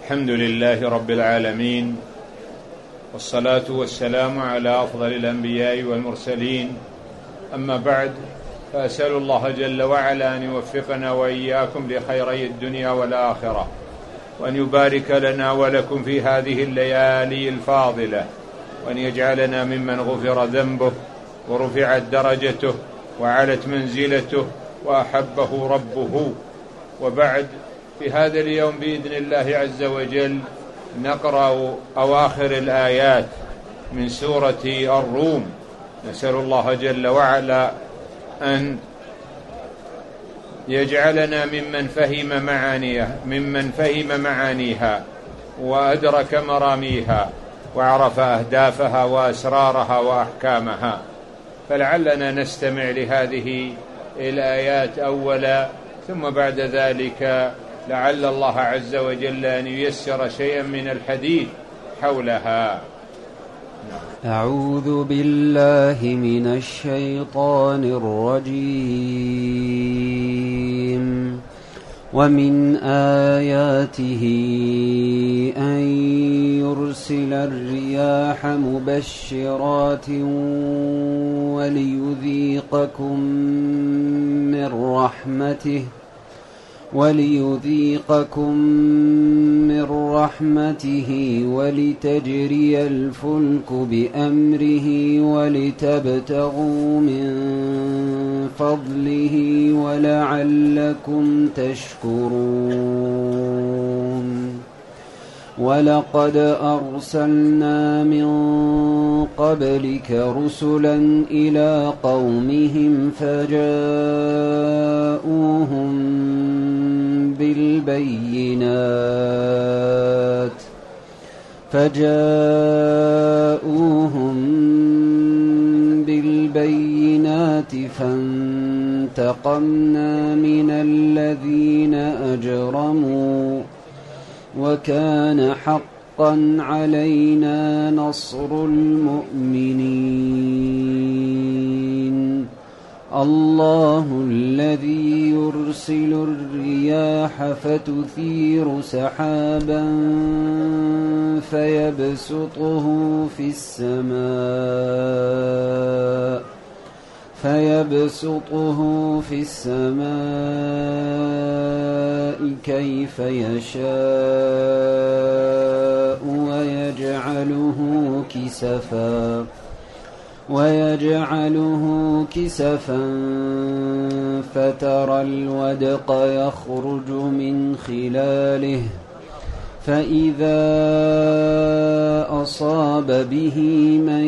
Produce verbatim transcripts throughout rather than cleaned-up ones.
الحمد لله رب العالمين، والصلاة والسلام على أفضل الأنبياء والمرسلين. أما بعد، فأسأل الله جل وعلا أن يوفقنا وإياكم لخيري الدنيا والآخرة، وأن يبارك لنا ولكم في هذه الليالي الفاضلة، وأن يجعلنا ممن غفر ذنبه ورفعت درجته وعلت منزلته وأحبه ربه. وبعد، في هذا اليوم بإذن الله عز وجل نقرأ أواخر الآيات من سورة الروم. نسأل الله جل وعلا أن يجعلنا ممن فهم معانيها ممن فهم معانيها وأدرك مراميها وعرف أهدافها وأسرارها وأحكامها. فلعلنا نستمع لهذه الآيات أولا، ثم بعد ذلك لعل الله عز وجل أن ييسر شيئا من الحديث حولها. أعوذ بالله من الشيطان الرجيم. ومن آياته أن يرسل الرياح مبشرات وليذيقكم من رحمته وليذيقكم من رحمته ولتجري الفلك بأمره ولتبتغوا من فضله ولعلكم تشكرون. ولقد أرسلنا من قبلك رسلا إلى قومهم فجاءوهم بالبينات فجاءوهم بالبينات فانتقمنا من الذين أجرموا وكان حقا علينا نصر المؤمنين. الله الذي يرسل الرياح فتثير سحابا فيبسطه في السماء فيبسطه في السماء كيف يشاء ويجعله كسفا ويجعله كسفا فترى الودق يخرج من خلاله فإذا أصاب به من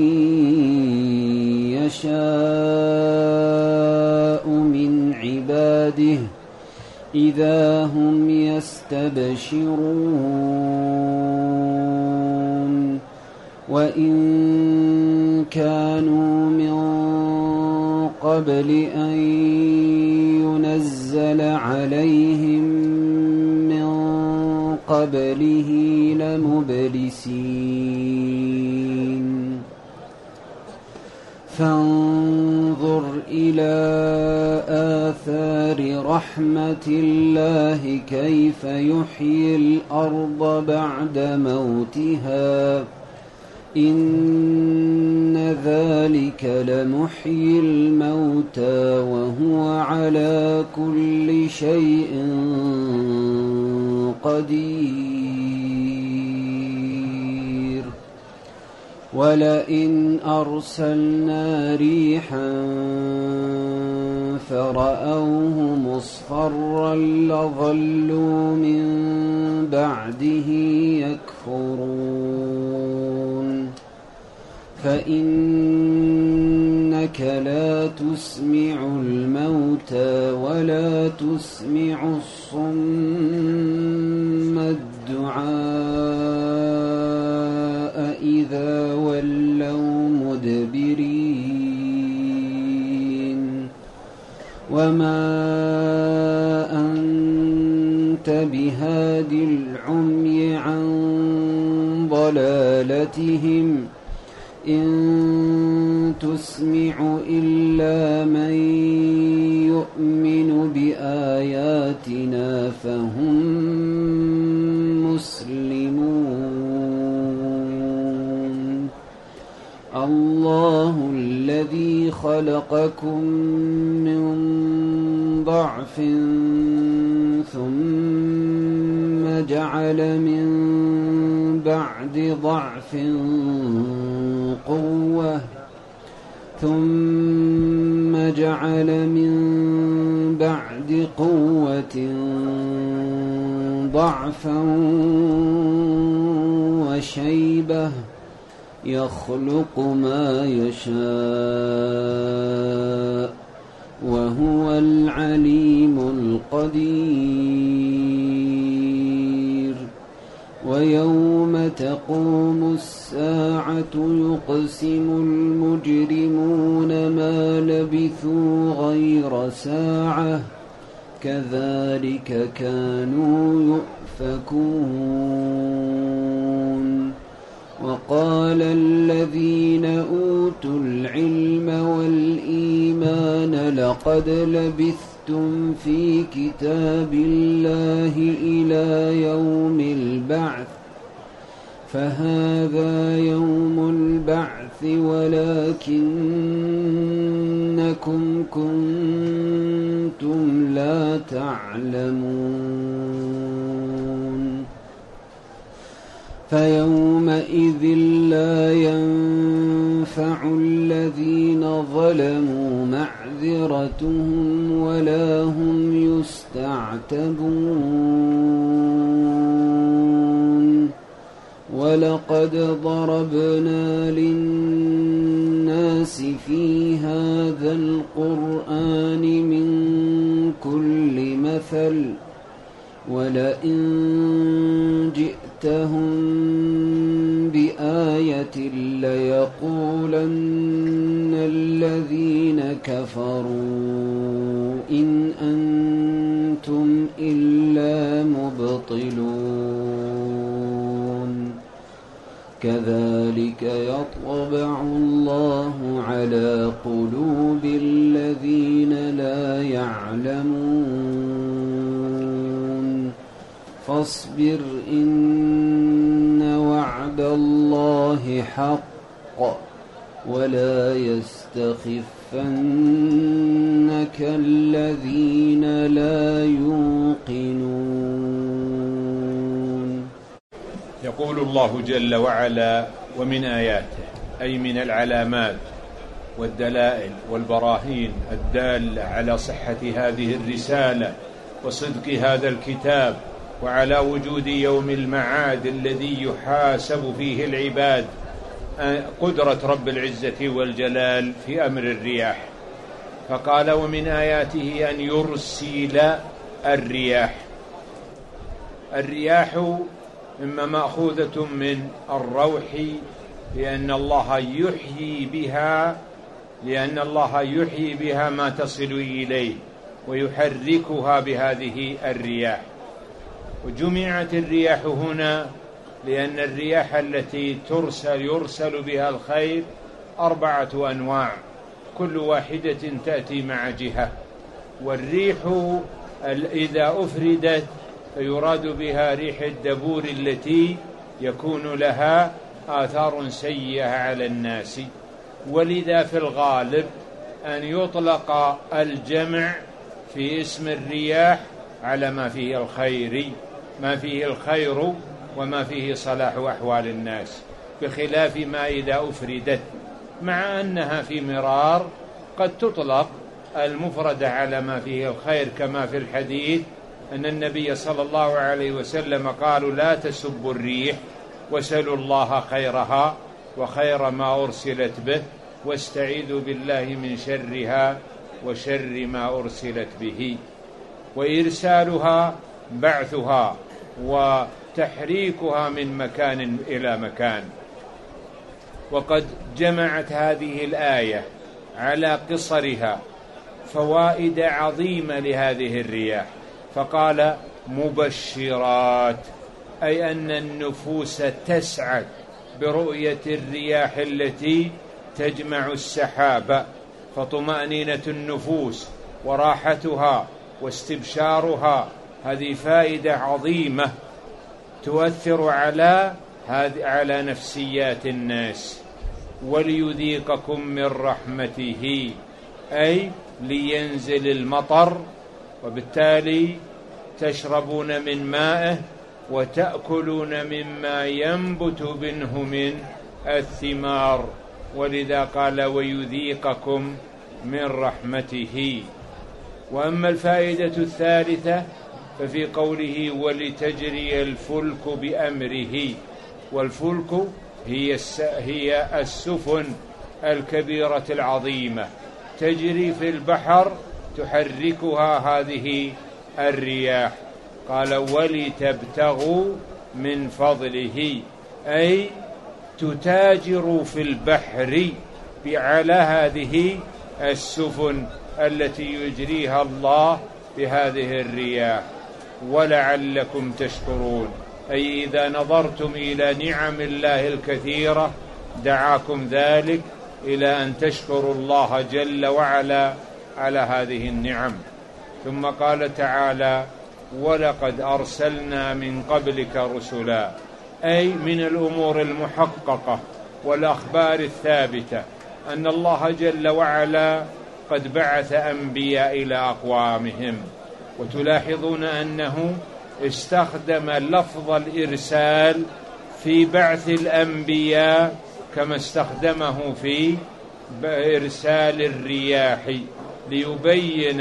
يشاء من عباده إذا هم يستبشرون. وإن كانوا من قبل أن ينزل عليهم من قبله لمبلسين. فانظر إلى آثار رحمة الله كيف يحيي الأرض بعد موتها إن ذلك لمحيي الموتى وهو على كل شيء قدير. ولئن أرسلنا ريحا فرأوه مصفرا لظلوا من بعده يكفرون. فإنك لا تسمع الموتى ولا تسمع الصم الدعاء إذا ولوا مدبرين. وما أنت بهاد العمي عن ضلالتهم إن تسمع إلا من يؤمن بآياتنا فهم مسلمون. الله الذي خلقكم من ضعف ثم جعل من بعد ضعف قوة ثم جعل من بعد قوة ضعفا وشيبة يخلق ما يشاء وهو العليم القدير. ويوم تقوم الساعة يقسم المجرمون ما لبثوا غير ساعة كذلك كانوا يؤفكون. وقال الذين أوتوا العلم والإيمان لقد لبثتم في كتاب الله إلى يوم البعث فهذا يوم البعث ولكنكم كنتم لا تعلمون. فيومئذ لا ينفع الذين ظلموا معذرتهم ولا هم يستعتبون. ولقد ضربنا للناس في هذا القرآن من كل مثل ولئن جئتهم بآية ليقولن الذين كفروا إن أنتم إلا مبطلون. كذلك يطبع الله على قلوب الذين لا يعلمون. فاصبر إن وعد الله حق ولا يستخفنك الذين لا يوقنون. يقول الله جل وعلا: ومن آياته، أي من العلامات والدلائل والبراهين الدالة على صحة هذه الرسالة وصدق هذا الكتاب وعلى وجود يوم المعاد الذي يحاسب فيه العباد قدرة رب العزة والجلال في أمر الرياح. فقال: ومن آياته أن يرسل الرياح. الرياح إما مأخوذة من الروح لأن الله يحيي بها لأن الله يحيي بها ما تصل إليه ويحركها بهذه الرياح. وجمعت الرياح هنا لأن الرياح التي ترسل يرسل بها الخير أربعة أنواع كل واحدة تأتي مع جهة. والريح إذا أفردت فيراد بها ريح الدبور التي يكون لها آثار سيئة على الناس. ولذا في الغالب أن يطلق الجمع في اسم الرياح على ما فيه الخير ما فيه الخير وما فيه صلاح أحوال الناس، بخلاف ما إذا أفردت، مع أنها في مرار قد تطلق المفردة على ما فيه الخير، كما في الحديث أن النبي صلى الله عليه وسلم قالوا: لا تسبوا الريح وسلوا الله خيرها وخير ما أرسلت به واستعيذوا بالله من شرها وشر ما أرسلت به. وإرسالها بعثها وتحريكها من مكان إلى مكان. وقد جمعت هذه الآية على قصرها فوائد عظيمة لهذه الرياح، فقال: مبشرات، أي أن النفوس تسعد برؤية الرياح التي تجمع السحاب، فطمأنينة النفوس وراحتها واستبشارها هذه فائدة عظيمة تؤثر على على نفسيات الناس. وليذيقكم من رحمته، أي لينزل المطر وبالتالي تشربون من مائه وتأكلون مما ينبت منه من الثمار، ولذا قال ويذيقكم من رحمته. وأما الفائدة الثالثة ففي قوله ولتجري الفلك بأمره، والفلك هي هي السفن الكبيرة العظيمة تجري في البحر تحركها هذه الرياح. قال ولتبتغوا من فضله، أي تتاجروا في البحر على هذه السفن التي يجريها الله بهذه الرياح، ولعلكم تشكرون، أي إذا نظرتم إلى نعم الله الكثيرة دعاكم ذلك إلى أن تشكروا الله جل وعلا على هذه النعم. ثم قال تعالى ولقد أرسلنا من قبلك رسلا، أي من الأمور المحققة والأخبار الثابتة أن الله جل وعلا قد بعث أنبياء إلى أقوامهم. وتلاحظون أنه استخدم لفظ الإرسال في بعث الأنبياء كما استخدمه في إرسال الرياح، ليبين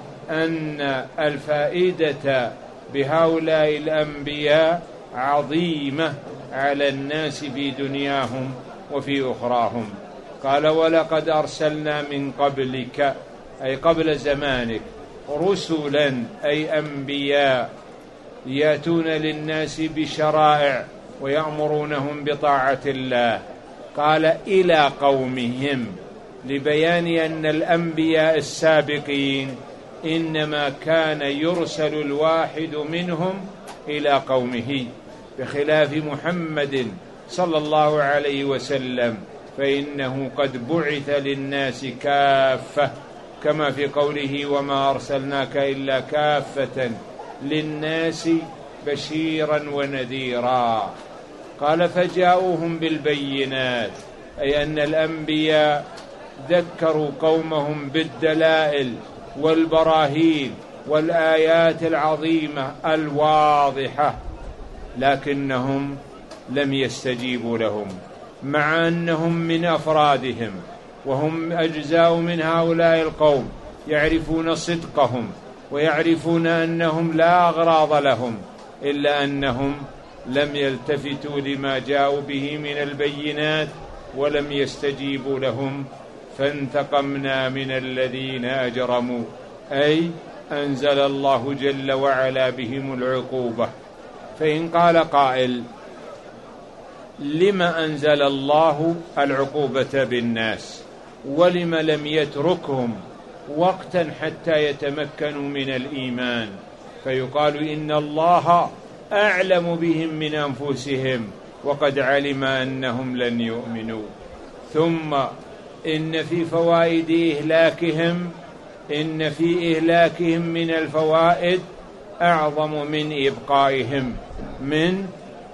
أن الفائدة بهؤلاء الأنبياء عظيمة على الناس في دنياهم وفي أخراهم. قال ولقد أرسلنا من قبلك، أي قبل زمانك، رسلا أي أنبياء يأتون للناس بشرائع ويأمرونهم بطاعة الله. قال إلى قومهم، لبيان أن الأنبياء السابقين إنما كان يرسل الواحد منهم إلى قومه، بخلاف محمد صلى الله عليه وسلم فإنه قد بعث للناس كافة، كما في قوله وما أرسلناك إلا كافة للناس بشيرا ونذيرا. قال فجاءوهم بالبينات، أي أن الأنبياء ذكروا قومهم بالدلائل والبراهين والآيات العظيمة الواضحة، لكنهم لم يستجيبوا لهم، مع أنهم من أفرادهم وهم أجزاء من هؤلاء القوم، يعرفون صدقهم ويعرفون أنهم لا أغراض لهم، إلا أنهم لم يلتفتوا لما جاءوا به من البينات ولم يستجيبوا لهم. فانتقمنا من الذين أجرموا، أي أنزل الله جل وعلا بهم العقوبة. فإن قال قائل لما أنزل الله العقوبة بالناس ولم لم يتركهم وقتا حتى يتمكنوا من الإيمان؟ فيقال إن الله أعلم بهم من أنفسهم وقد علم أنهم لن يؤمنوا. ثم إن في فوائد إهلاكهم إن في إهلاكهم من الفوائد أعظم من إبقائهم، من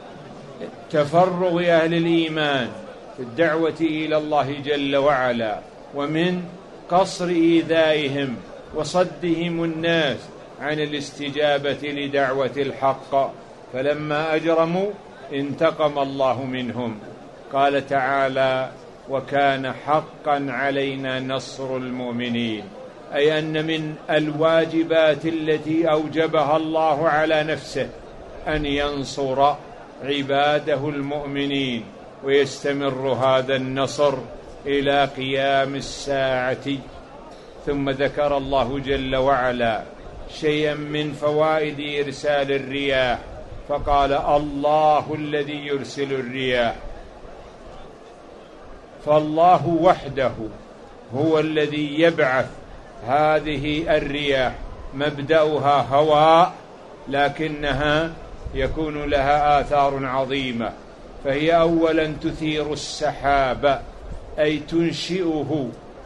تفرغ أهل الإيمان في الدعوة إلى الله جل وعلا، ومن قصر إيذائهم وصدهم الناس عن الاستجابة لدعوة الحق. فلما أجرموا انتقم الله منهم. قال تعالى وكان حقا علينا نصر المؤمنين، أي أن من الواجبات التي أوجبها الله على نفسه أن ينصر عباده المؤمنين، ويستمر هذا النصر إلى قيام الساعة. ثم ذكر الله جل وعلا شيئا من فوائد إرسال الرياح، فقال الله الذي يرسل الرياح. فالله وحده هو الذي يبعث هذه الرياح، مبدأها هواء لكنها يكون لها آثار عظيمة. فهي أولا تثير السحاب، أي تنشئه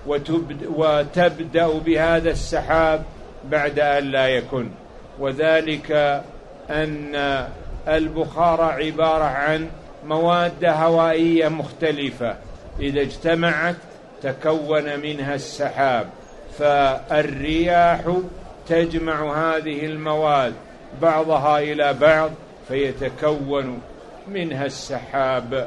وتبدأ بهذا السحاب بعد أن لا يكن، وذلك أن البخار عبارة عن مواد هوائية مختلفة إذا اجتمعت تكون منها السحاب. فالرياح تجمع هذه المواد بعضها إلى بعض فيتكون منها السحاب،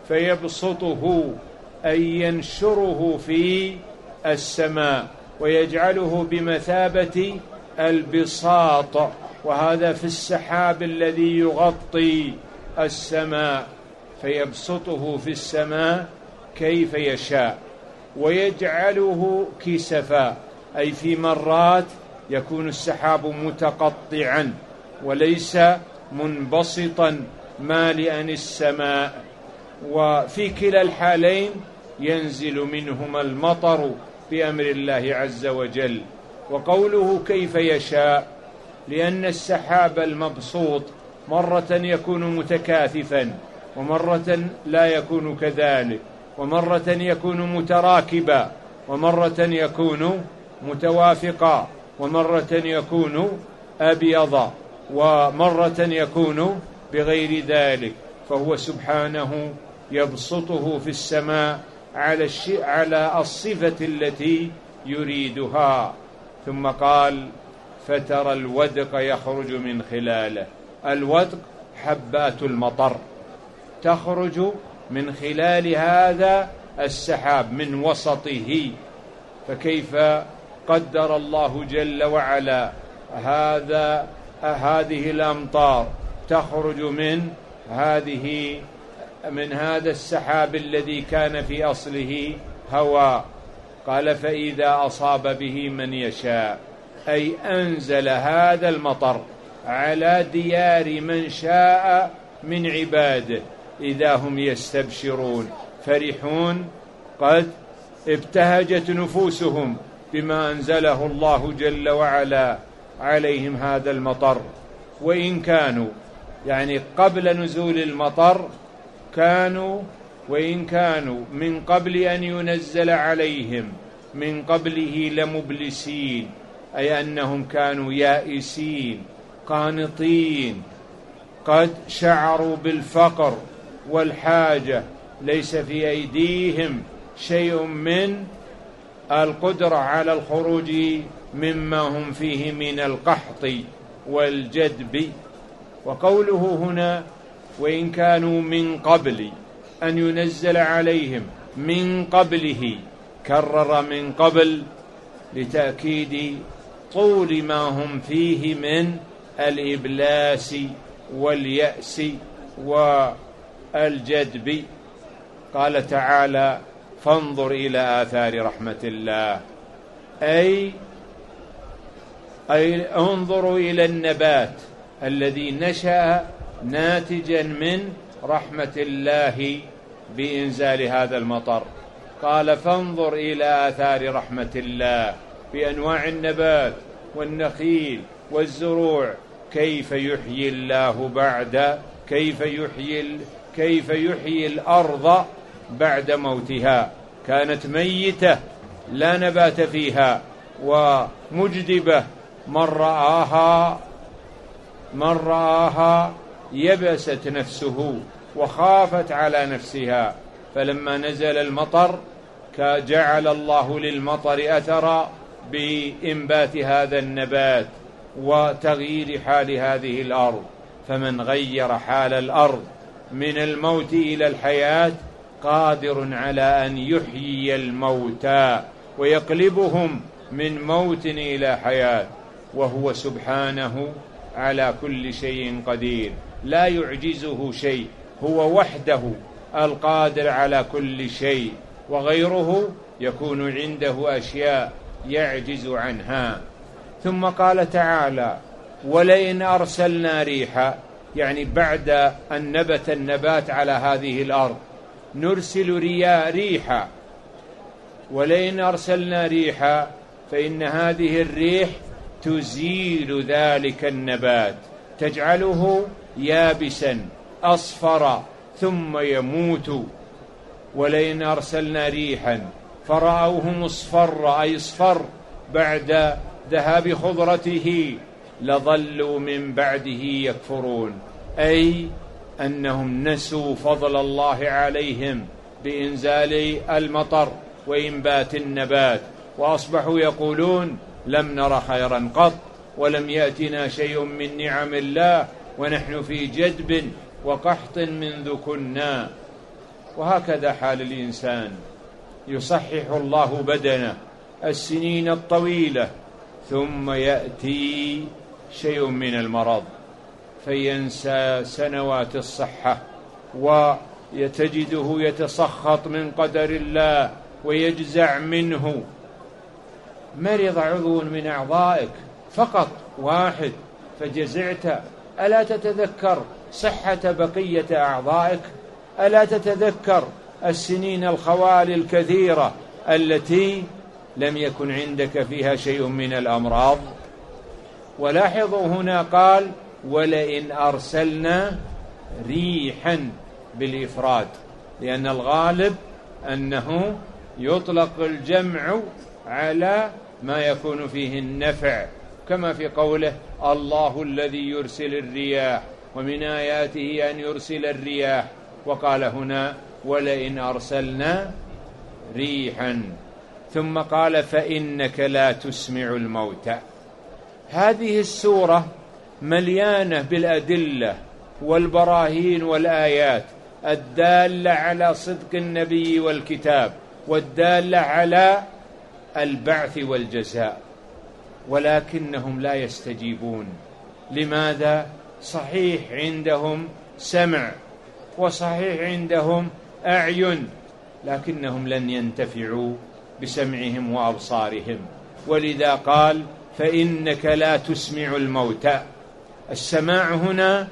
فيبسطه أي ينشره في السماء ويجعله بمثابة البساط، وهذا في السحاب الذي يغطي السماء، فيبسطه في السماء كيف يشاء ويجعله كسفا، أي في مرات يكون السحاب متقطعا وليس منبسطا مالئا السماء، وفي كلا الحالين ينزل منهما المطر بأمر الله عز وجل. وقوله كيف يشاء لأن السحاب المبسوط مرة يكون متكاثفا ومرة لا يكون كذلك، ومرة يكون متراكبا ومرة يكون متوافقا، ومرة يكون أبيضا ومرة يكون بغير ذلك، فهو سبحانه يبسطه في السماء على الشيء على الصفة التي يريدها. ثم قال فترى الودق يخرج من خلاله. الودق حبات المطر تخرج من خلال هذا السحاب من وسطه. فكيف قدر الله جل وعلا هذا هذه الأمطار تخرج من هذه من هذا السحاب الذي كان في أصله هواء. قال فإذا أصاب به من يشاء، أي أنزل هذا المطر على ديار من شاء من عباده إذا هم يستبشرون فرحون، قد ابتهجت نفوسهم بما أنزله الله جل وعلا عليهم هذا المطر. وإن كانوا يعني قبل نزول المطر كانوا وإن كانوا من قبل أن ينزل عليهم من قبله لمبلسين، أي أنهم كانوا يائسين قانطين، قد شعروا بالفقر والحاجة، ليس في أيديهم شيء من القدرة على الخروج مما هم فيه من القحط والجدب. وقوله هنا وإن كانوا من قبل أن ينزل عليهم من قبله، كرر من قبل لتأكيد طول ما هم فيه من الإبلاس واليأس والجدب. قال تعالى فانظر إلى آثار رحمة الله، أي أي انظروا إلى النبات الذي نشأ ناتجا من رحمة الله بإنزال هذا المطر. قال فانظر إلى آثار رحمة الله بأنواع النبات والنخيل والزروع، كيف يحيي الله بعد كيف يحيي كيف يحيي الأرض بعد موتها، كانت ميتة لا نبات فيها ومجدبة، من رآها من رآها يبست نفسه وخافت على نفسها، فلما نزل المطر جعل الله للمطر أثرا بإنبات هذا النبات وتغيير حال هذه الأرض. فمن غير حال الأرض من الموت إلى الحياة قادر على أن يحيي الموتى ويقلبهم من موت إلى حياة، وهو سبحانه على كل شيء قدير، لا يعجزه شيء، هو وحده القادر على كل شيء، وغيره يكون عنده أشياء يعجز عنها. ثم قال تعالى ولئن أرسلنا ريحا، يعني بعد أن نبت النبات على هذه الأرض نرسل رياح ريحا، ولئن أرسلنا ريحا فإن هذه الريح تزيل ذلك النبات، تجعله يابسا أصفر ثم يموت. ولئن أرسلنا ريحا فرأوه مصفر أي اصفر بعد ذهاب خضرته لظلوا من بعده يكفرون، أي أنهم نسوا فضل الله عليهم بإنزال المطر وإنبات النبات، وأصبحوا يقولون لم نر خيرا قط، ولم يأتنا شيء من نعم الله، ونحن في جدب وقحط منذ كنا. وهكذا حال الإنسان، يصحح الله بدنه السنين الطويلة، ثم يأتي شيء من المرض فينسى سنوات الصحة، ويتجده يتسخط من قدر الله ويجزع منه. مرض عضو من أعضائك فقط واحد فجزعت، ألا تتذكر صحة بقية أعضائك؟ ألا تتذكر السنين الخوالي الكثيرة التي لم يكن عندك فيها شيء من الأمراض؟ ولاحظوا هنا قال ولئن أرسلنا ريحا بالإفراد، لأن الغالب أنه يطلق الجمع على ما يكون فيه النفع، كما في قوله الله الذي يرسل الرياح ومن آياته أن يرسل الرياح، وقال هنا ولئن أرسلنا ريحا، ثم قال فإنك لا تسمع الموتى. هذه السورة مليانة بالأدلة والبراهين والآيات الدالة على صدق النبي والكتاب، والدالة على البعث والجزاء، ولكنهم لا يستجيبون. لماذا؟ صحيح عندهم سمع، وصحيح عندهم أعين، لكنهم لن ينتفعوا بسمعهم وأبصارهم، ولذا قال فإنك لا تسمع الموتى. السماع هنا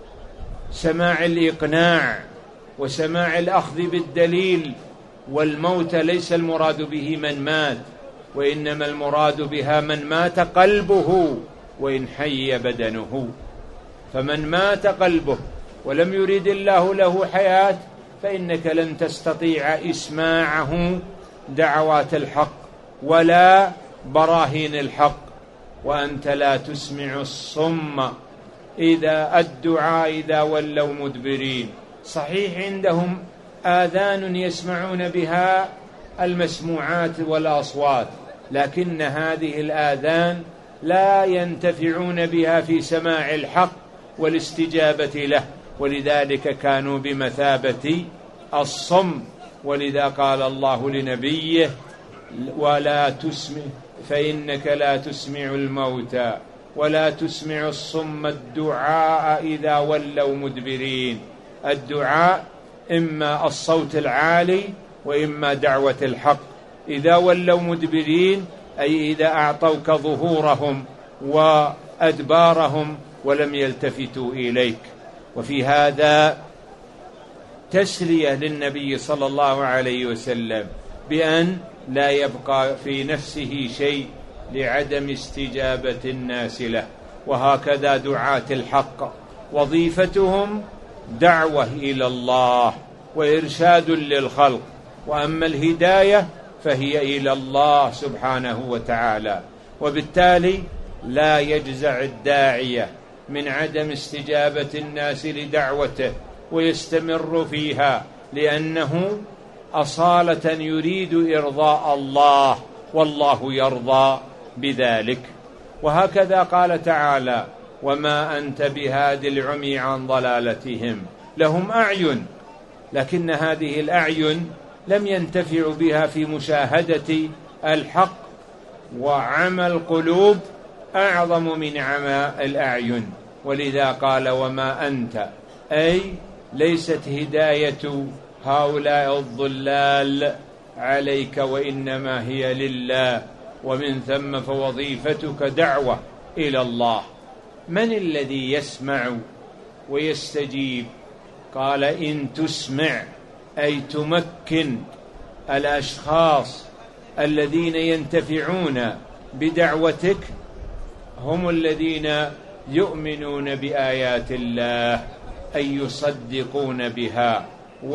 سماع الإقناع وسماع الأخذ بالدليل، والموت ليس المراد به من مات، وإنما المراد بها من مات قلبه وإن حي بدنه. فمن مات قلبه ولم يريد الله له حياة فإنك لن تستطيع إسماعه دعوات الحق ولا براهين الحق، وأنت لا تسمع الصم إذا الدعاء إذا ولوا مدبرين. صحيح عندهم آذان يسمعون بها المسموعات والأصوات، لكن هذه الآذان لا ينتفعون بها في سماع الحق والاستجابة له، ولذلك كانوا بمثابة الصم. ولذا قال الله لنبيه ولا تسمع فإنك لا تسمع الموتى ولا تسمع الصم الدعاء إذا ولوا مدبرين. الدعاء إما الصوت العالي وإما دعوة الحق. إذا ولوا مدبرين أي إذا أعطوك ظهورهم وأدبارهم ولم يلتفتوا إليك. وفي هذا تسلية للنبي صلى الله عليه وسلم بأن لا يبقى في نفسه شيء لعدم استجابة الناس له. وهكذا دعاة الحق وظيفتهم دعوة إلى الله وإرشاد للخلق، وأما الهداية فهي إلى الله سبحانه وتعالى. وبالتالي لا يجزع الداعية من عدم استجابة الناس لدعوته ويستمر فيها، لأنه أصالة يريد إرضاء الله، والله يرضى بذلك. وهكذا قال تعالى وما أنت بهاد العمي عن ضلالتهم. لهم أعين، لكن هذه الأعين لم ينتفعوا بها في مشاهدة الحق، وعمى القلوب أعظم من عمى الأعين. ولذا قال وما أنت، أي ليست هداية هؤلاء الضلال عليك، وإنما هي لله، ومن ثم فوظيفتك دعوة إلى الله. من الذي يسمع ويستجيب؟ قال إن تسمع، أي تمكن الأشخاص الذين ينتفعون بدعوتك هم الذين يؤمنون بآيات الله، أي يصدقون بها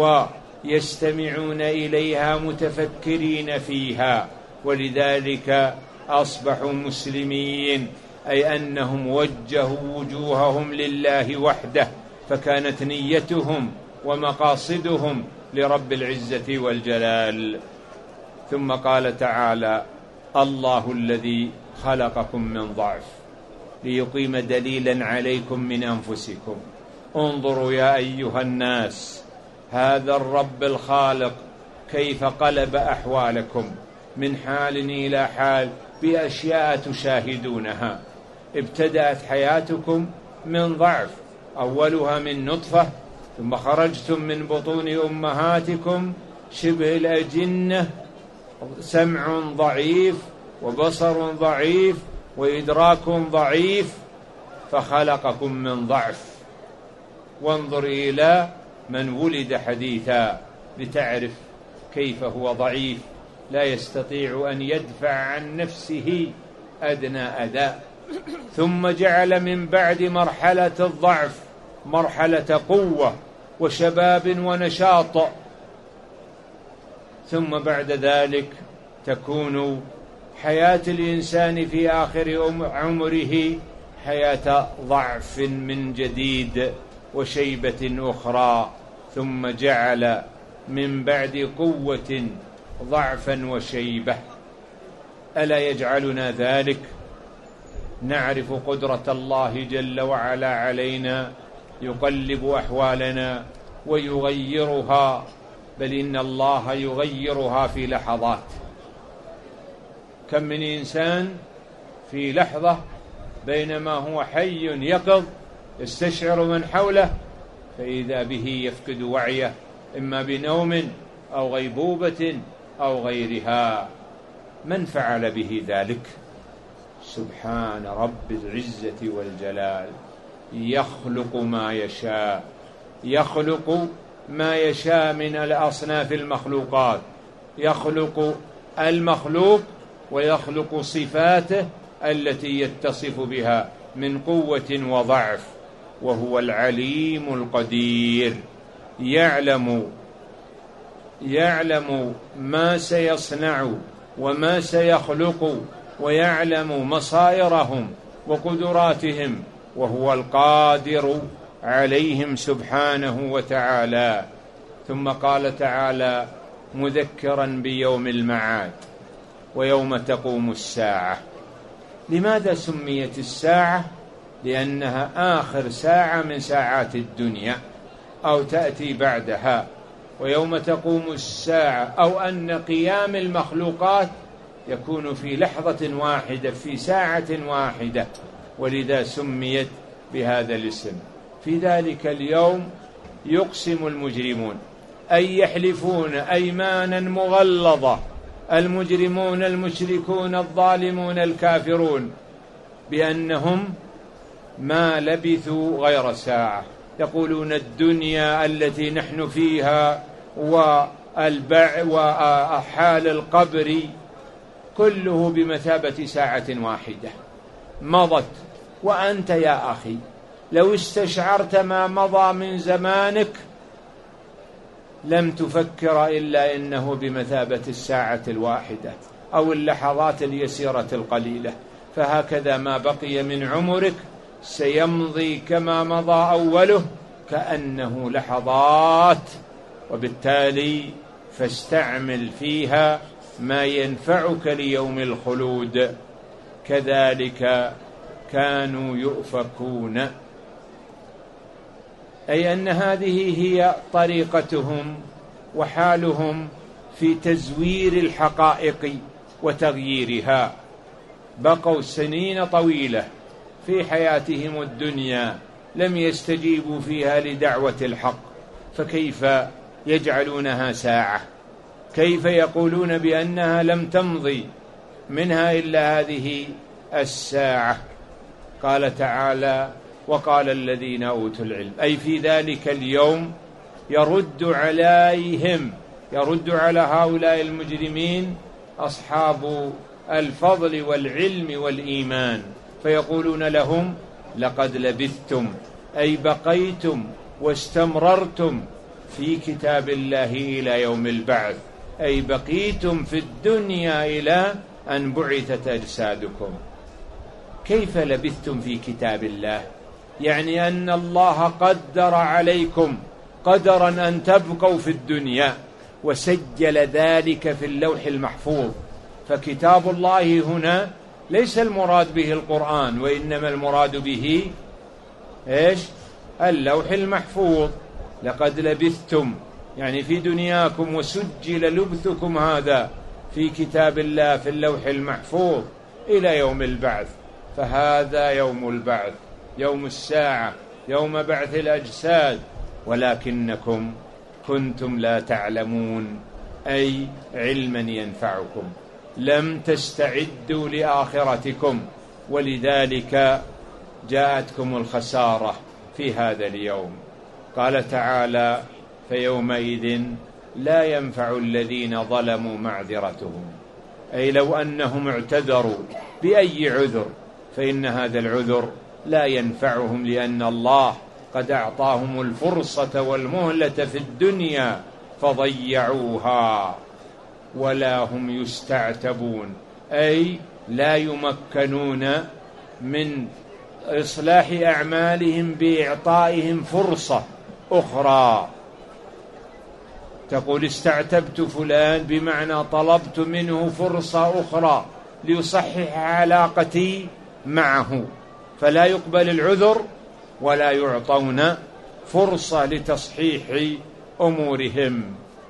ويستمعون إليها متفكرين فيها، ولذلك أصبحوا مسلمين، أي أنهم وجهوا وجوههم لله وحده، فكانت نيتهم ومقاصدهم لرب العزة والجلال. ثم قال تعالى: الله الذي خلقكم من ضعف ليقيم دليلا عليكم من أنفسكم. انظروا يا أيها الناس هذا الرب الخالق كيف قلب أحوالكم من حال إلى حال بأشياء تشاهدونها. ابتدأت حياتكم من ضعف، أولها من نطفة، ثم خرجتم من بطون أمهاتكم شبه الأجنة، سمع ضعيف وبصر ضعيف وإدراك ضعيف، فخلقكم من ضعف. وانظر إلى من ولد حديثا لتعرف كيف هو ضعيف، لا يستطيع أن يدفع عن نفسه أدنى أداء. ثم جعل من بعد مرحلة الضعف مرحلة قوة وشباب ونشاط، ثم بعد ذلك تكون حياة الإنسان في آخر عمره حياة ضعف من جديد وشيبة أخرى، ثم جعل من بعد قوة ضعفا وشيبة. ألا يجعلنا ذلك نعرف قدرة الله جل وعلا علينا، يقلب أحوالنا ويغيرها، بل إن الله يغيرها في لحظات. كم من إنسان في لحظة بينما هو حي يقظ يستشعر من حوله فإذا به يفقد وعيه، إما بنوم أو غيبوبة أو غيرها. من فعل به ذلك؟ سبحان رب العزة والجلال. يخلق ما يشاء، يخلق ما يشاء من الأصناف المخلوقات، يخلق المخلوق ويخلق صفاته التي يتصف بها من قوة وضعف، وهو العليم القدير. يعلم يعلم ما سيصنع وما سيخلق، ويعلم مصائرهم وقدراتهم، وهو القادر عليهم سبحانه وتعالى. ثم قال تعالى مذكرا بيوم المعاد ويوم تقوم الساعة. لماذا سميت الساعة؟ لأنها آخر ساعة من ساعات الدنيا أو تأتي بعدها. ويوم تقوم الساعة أو أن قيام المخلوقات يكون في لحظة واحدة في ساعة واحدة، ولذا سميت بهذا الاسم. في ذلك اليوم يقسم المجرمون، أي يحلفون أيمانا مغلظة، المجرمون المشركون الظالمون الكافرون، بأنهم ما لبثوا غير ساعة. يقولون الدنيا التي نحن فيها والبع وحال القبر كله بمثابة ساعة واحدة مضت. وأنت يا أخي لو استشعرت ما مضى من زمانك لم تفكر إلا إنه بمثابة الساعة الواحدة أو اللحظات اليسيرة القليلة. فهكذا ما بقي من عمرك سيمضي كما مضى أوله كأنه لحظات، وبالتالي فاستعمل فيها ما ينفعك ليوم الخلود. كذلك كانوا يؤفكون، أي أن هذه هي طريقتهم وحالهم في تزوير الحقائق وتغييرها. بقوا سنين طويلة في حياتهم الدنيا لم يستجيبوا فيها لدعوة الحق، فكيف يجعلونها ساعة؟ كيف يقولون بأنها لم تمضي منها إلا هذه الساعة؟ قال تعالى وقال الذين أوتوا العلم، أي في ذلك اليوم يرد عليهم، يرد على هؤلاء المجرمين أصحاب الفضل والعلم والإيمان، فيقولون لهم لقد لبثتم، أي بقيتم واستمررتم في كتاب الله إلى يوم البعث، أي بقيتم في الدنيا إلى أن بعثت أجسادكم. كيف لبثتم في كتاب الله؟ يعني أن الله قدر عليكم قدرا أن تبقوا في الدنيا، وسجل ذلك في اللوح المحفوظ. فكتاب الله هنا ليس المراد به القرآن، وإنما المراد به إيش؟ اللوح المحفوظ. لقد لبثتم يعني في دنياكم، وسجل لبثكم هذا في كتاب الله في اللوح المحفوظ إلى يوم البعث. فهذا يوم البعث، يوم الساعة، يوم بعث الأجساد، ولكنكم كنتم لا تعلمون، أي علما ينفعكم، لم تستعدوا لآخرتكم، ولذلك جاءتكم الخسارة في هذا اليوم. قال تعالى: فيومئذ لا ينفع الذين ظلموا معذرتهم، أي لو أنهم اعتذروا بأي عذر فإن هذا العذر لا ينفعهم، لأن الله قد أعطاهم الفرصة والمهلة في الدنيا فضيعوها، ولا هم يستعتبون، أي لا يمكنون من إصلاح أعمالهم بإعطائهم فرصة أخرى. تقول استعتبت فلان بمعنى طلبت منه فرصة أخرى ليصحح علاقتي معه، فلا يقبل العذر ولا يعطون فرصة لتصحيح أمورهم.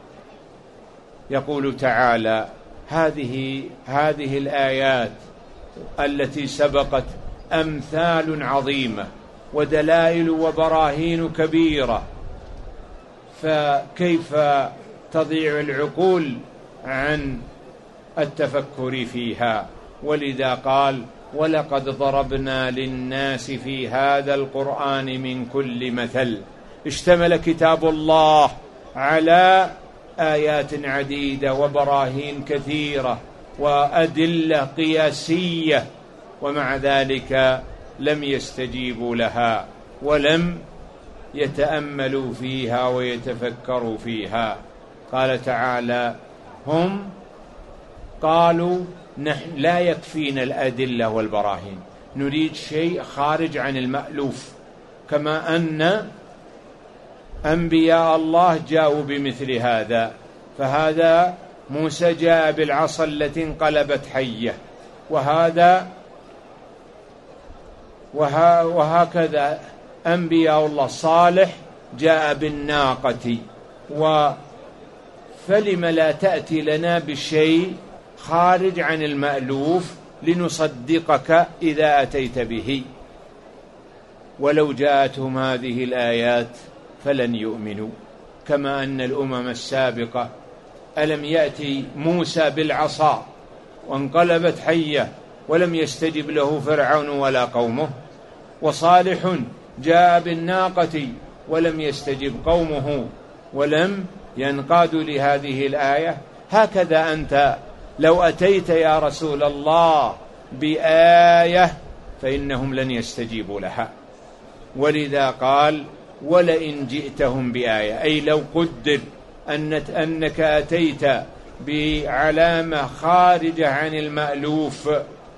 يقول تعالى: هذه هذه الآيات التي سبقت أمثال عظيمة ودلائل وبراهين كبيرة، فكيف تضيع العقول عن التفكر فيها؟ ولذا قال: ولقد ضربنا للناس في هذا القرآن من كل مثل. اشتمل كتاب الله على آيات عديدة وبراهين كثيرة وأدلة قياسية، ومع ذلك لم يستجيبوا لها ولم يتأملوا فيها ويتفكروا فيها. قال تعالى: هم قالوا نحن لا يكفينا الأدلة والبراهين، نريد شيء خارج عن المألوف، كما أن أنبياء الله جاءوا بمثل هذا. فهذا موسى جاء بالعصا التي انقلبت حية، وهذا وها وهكذا أنبياء الله صالح جاء بالناقة. فلم لا تأتي لنا بشيء خارج عن المألوف لنصدقك إذا أتيت به؟ ولو جاءتهم هذه الآيات فلن يؤمنوا، كما أن الأمم السابقة ألم يأتي موسى بالعصا وانقلبت حية ولم يستجب له فرعون ولا قومه، وصالح جاء بالناقة ولم يستجب قومه ولم ينقادوا لهذه الآية. هكذا أنت لو أتيت يا رسول الله بآية فإنهم لن يستجيبوا لها. ولذا قال: ولئن جئتهم بآية، أي لو قدر أنك أتيت بعلامة خارجة عن المألوف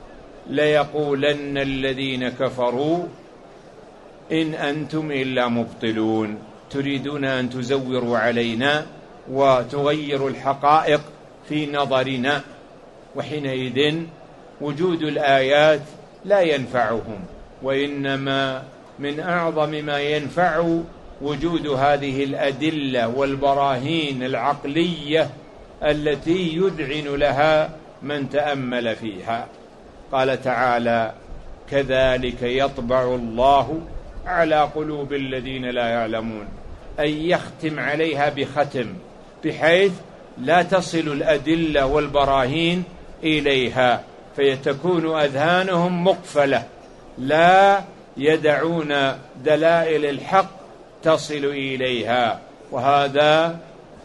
ليقولن الذين كفروا إن أنتم إلا مبطلون، تريدون أن تزوروا علينا وتغيروا الحقائق في نظرنا. وحينئذ وجود الآيات لا ينفعهم، وإنما من أعظم ما ينفع وجود هذه الأدلة والبراهين العقلية التي يذعن لها من تأمل فيها. قال تعالى: كذلك يطبع الله على قلوب الذين لا يعلمون، أي يختم عليها بختم بحيث لا تصل الأدلة والبراهين إليها، فيتكون أذهانهم مقفلة لا يدعون دلائل الحق تصل إليها. وهذا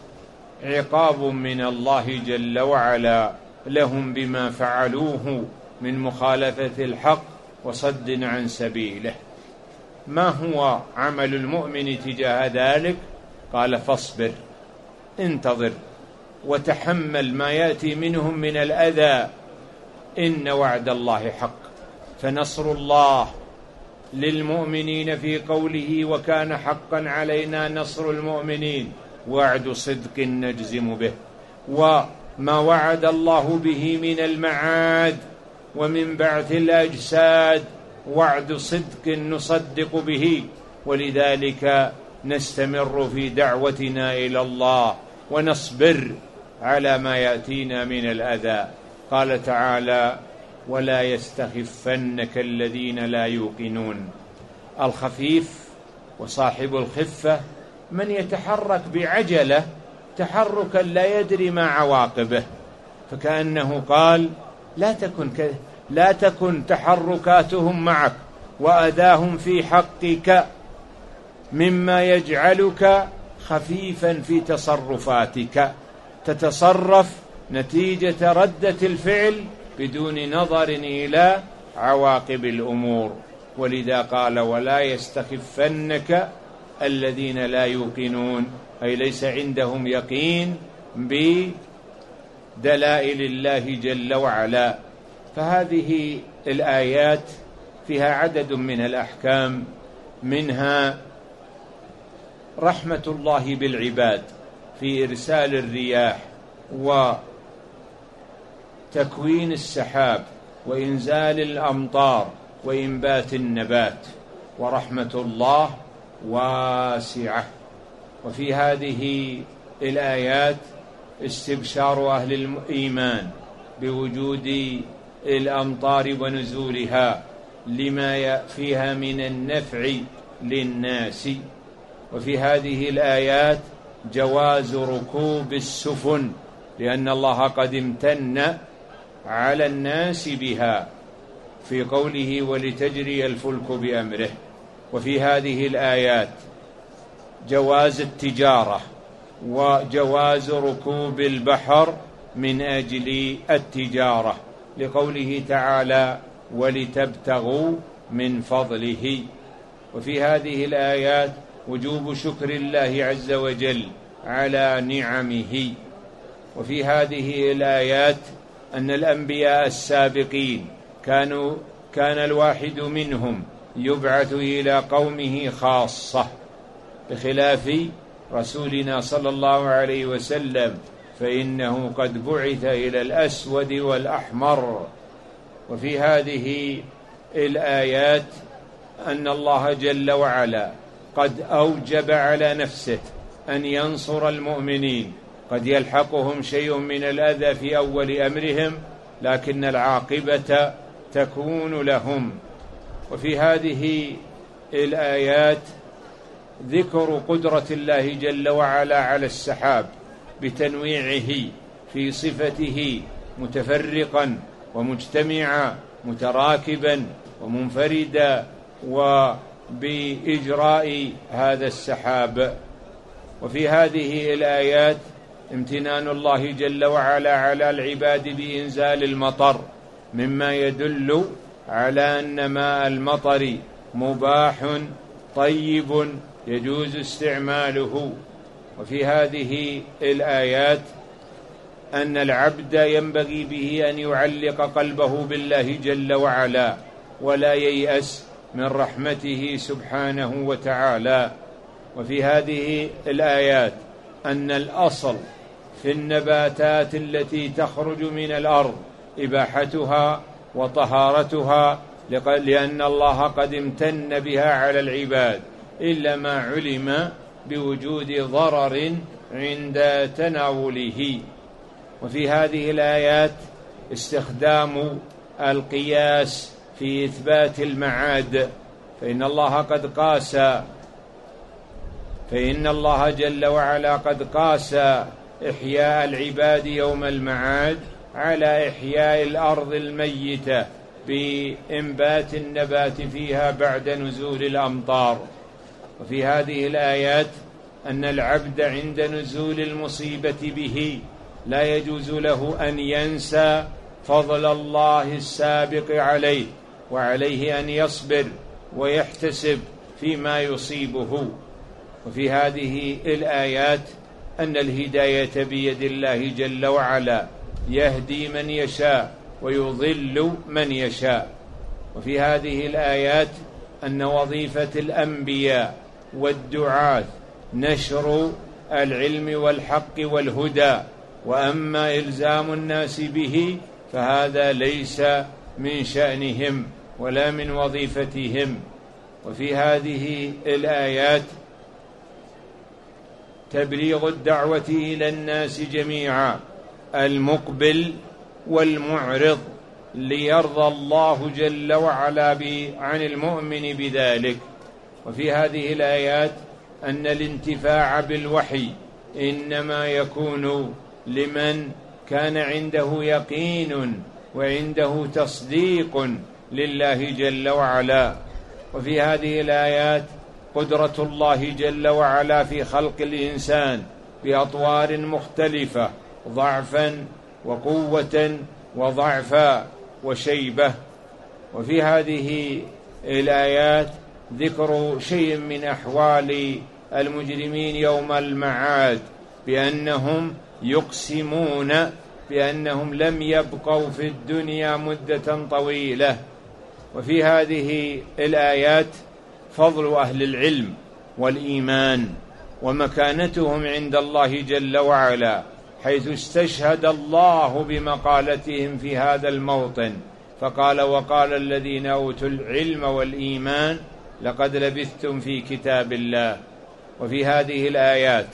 عقاب من الله جل وعلا لهم بما فعلوه من مخالفة الحق وصد عن سبيله. ما هو عمل المؤمن تجاه ذلك؟ قال: فاصبر، انتظر وتحمل ما يأتي منهم من الأذى، إن وعد الله حق. فنصر الله للمؤمنين في قوله وكان حقا علينا نصر المؤمنين، وعد صدق نجزم به، وما وعد الله به من المعاد ومن بعث الأجساد وعد صدق نصدق به، ولذلك نستمر في دعوتنا إلى الله ونصبر على ما يأتينا من الأذى. قال تعالى ولا يستخفنك الذين لا يوقنون. الخفيف وصاحب الخفة من يتحرك بعجلة تحركا لا يدري ما عواقبه، فكأنه قال لا تكن ك... لا تكن تحركاتهم معك وأذاهم في حقك مما يجعلك خفيفا في تصرفاتك، تتصرف نتيجة ردة الفعل بدون نظر إلى عواقب الأمور. ولذا قال ولا يستخفنك الذين لا يوقنون، أي ليس عندهم يقين بدلائل الله جل وعلا. فهذه الآيات فيها عدد من الأحكام، منها رحمة الله بالعباد في إرسال الرياح وتكوين السحاب وإنزال الأمطار وإنبات النبات، ورحمة الله واسعة. وفي هذه الآيات استبشار أهل الإيمان بوجود الأمطار ونزولها لما فيها من النفع للناس. وفي هذه الآيات جواز ركوب السفن، لأن الله قد امتن على الناس بها في قوله ولتجري الفلك بأمره. وفي هذه الآيات جواز التجارة وجواز ركوب البحر من أجل التجارة، لقوله تعالى ولتبتغوا من فضله. وفي هذه الآيات وجوب شكر الله عز وجل على نعمه. وفي هذه الآيات أن الأنبياء السابقين كانوا كان الواحد منهم يبعث إلى قومه خاصة، بخلاف رسولنا صلى الله عليه وسلم فإنه قد بعث إلى الأسود والأحمر. وفي هذه الآيات أن الله جل وعلا قد أوجب على نفسه أن ينصر المؤمنين، قد يلحقهم شيء من الأذى في أول أمرهم لكن العاقبة تكون لهم. وفي هذه الآيات ذكر قدرة الله جل وعلا على السحاب بتنويعه في صفته متفرقا ومجتمعا متراكبا ومنفردا، وبإجراء هذا السحاب. وفي هذه الآيات امتنان الله جل وعلا على العباد بإنزال المطر، مما يدل على أن ماء المطر مباح طيب يجوز استعماله. وفي هذه الآيات أن العبد ينبغي به أن يعلق قلبه بالله جل وعلا ولا ييأس من رحمته سبحانه وتعالى. وفي هذه الآيات أن الأصل في النباتات التي تخرج من الأرض إباحتها وطهارتها، لأن الله قد امتن بها على العباد، إلا ما علم بوجود ضرر عند تناوله. وفي هذه الآيات استخدام القياس في إثبات المعاد، فإن الله قد قاس فإن الله جل وعلا قد قاس إحياء العباد يوم المعاد على إحياء الأرض الميتة بإنبات النبات فيها بعد نزول الأمطار. وفي هذه الآيات أن العبد عند نزول المصيبة به لا يجوز له أن ينسى فضل الله السابق عليه، وعليه أن يصبر ويحتسب فيما يصيبه. وفي هذه الآيات أن الهداية بيد الله جل وعلا، يهدي من يشاء ويضل من يشاء. وفي هذه الآيات أن وظيفة الأنبياء والدعاة نشر العلم والحق والهدى، وأما إلزام الناس به فهذا ليس من شأنهم ولا من وظيفتهم. وفي هذه الآيات تبليغ الدعوة إلى الناس جميعا، المقبل والمعرض، ليرضى الله جل وعلا عن المؤمن بذلك. وفي هذه الآيات أن الانتفاع بالوحي إنما يكون لمن كان عنده يقين وعنده تصديق لله جل وعلا. وفي هذه الآيات قدرة الله جل وعلا في خلق الإنسان بأطوار مختلفة، ضعفا وقوة وضعفا وشيبة. وفي هذه الآيات ذكر شيء من أحوال المجرمين يوم المعاد، بأنهم يقسمون بأنهم لم يبقوا في الدنيا مدة طويلة. وفي هذه الآيات فضل أهل العلم والإيمان ومكانتهم عند الله جل وعلا، حيث استشهد الله بمقالتهم في هذا الموطن فقال: وقال الذين أوتوا العلم والإيمان لقد لبثتم في كتاب الله. وفي هذه الآيات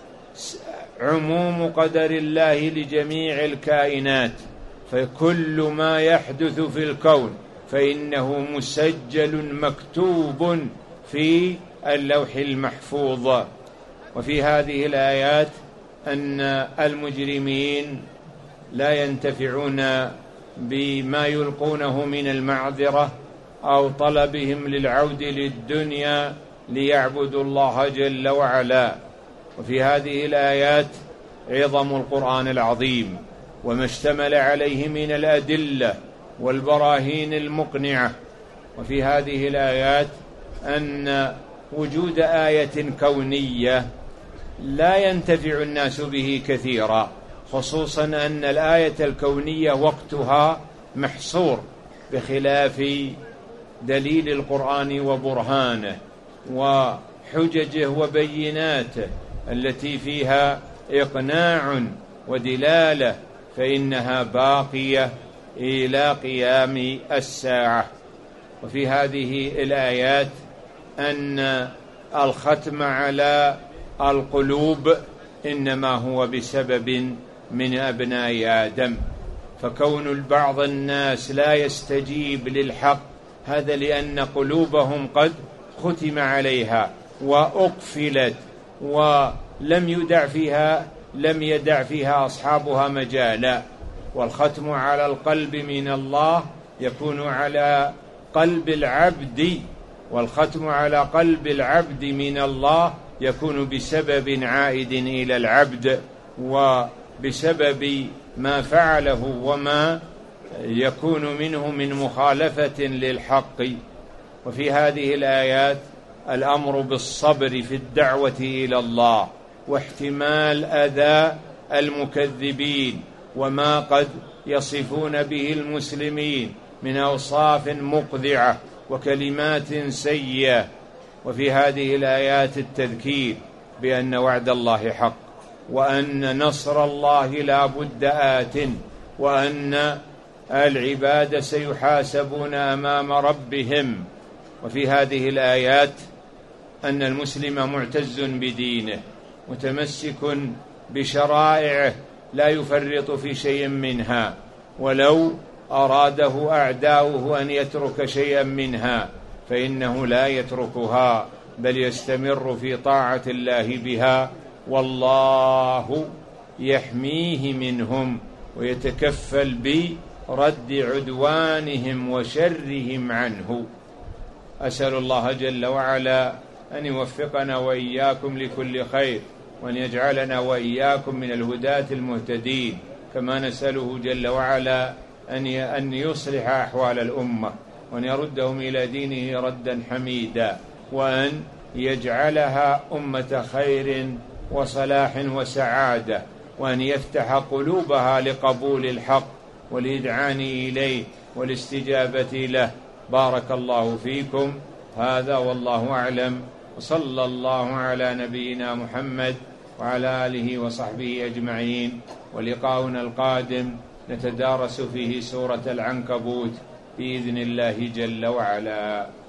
عموم قدر الله لجميع الكائنات، فكل ما يحدث في الكون فإنه مسجل مكتوب في اللوح المحفوظ. وفي هذه الآيات أن المجرمين لا ينتفعون بما يلقونه من المعذرة أو طلبهم للعود للدنيا ليعبدوا الله جل وعلا. وفي هذه الآيات عظم القرآن العظيم وما اشتمل عليه من الأدلة والبراهين المقنعة. وفي هذه الآيات أن وجود آية كونية لا ينتفع الناس به كثيرا، خصوصا أن الآية الكونية وقتها محصور، بخلاف دليل القرآن وبرهانه وحججه وبيناته التي فيها إقناع ودلالة، فإنها باقية إلى قيام الساعة. وفي هذه الآيات أن الختم على القلوب إنما هو بسبب من أبناء آدم، فكون بعض الناس لا يستجيب للحق هذا لأن قلوبهم قد ختم عليها وأقفلت ولم يدع فيها لم يدع فيها أصحابها مجالا. والختم على القلب من الله يكون على قلب العبد، والختم على قلب العبد من الله يكون بسبب عائد إلى العبد وبسبب ما فعله وما يكون منه من مخالفة للحق. وفي هذه الآيات الأمر بالصبر في الدعوة إلى الله واحتمال أذى المكذبين وما قد يصفون به المسلمين من أوصاف مقذعة وكلمات سيئة. وفي هذه الآيات التذكير بأن وعد الله حق، وأن نصر الله لا بد آت، وأن العباد سيحاسبون أمام ربهم. وفي هذه الآيات أن المسلم معتز بدينه متمسك بشرائعه لا يفرط في شيء منها، ولو أراده أعداؤه أن يترك شيئا منها فإنه لا يتركها بل يستمر في طاعة الله بها، والله يحميه منهم ويتكفل برد عدوانهم وشرهم عنه. أسأل الله جل وعلا أن يوفقنا وإياكم لكل خير، وأن يجعلنا وإياكم من الهداة المهتدين، كما نسأله جل وعلا أن يصلح أحوال الأمة، وأن يردهم إلى دينه ردا حميدا، وأن يجعلها أمة خير وصلاح وسعادة، وأن يفتح قلوبها لقبول الحق والإذعان إليه والاستجابة له. بارك الله فيكم هذا والله أعلم، وصلى الله على نبينا محمد وعلى آله وصحبه أجمعين. ولقاؤنا القادم نتدارس فيه سورة العنكبوت بإذن الله جل وعلا.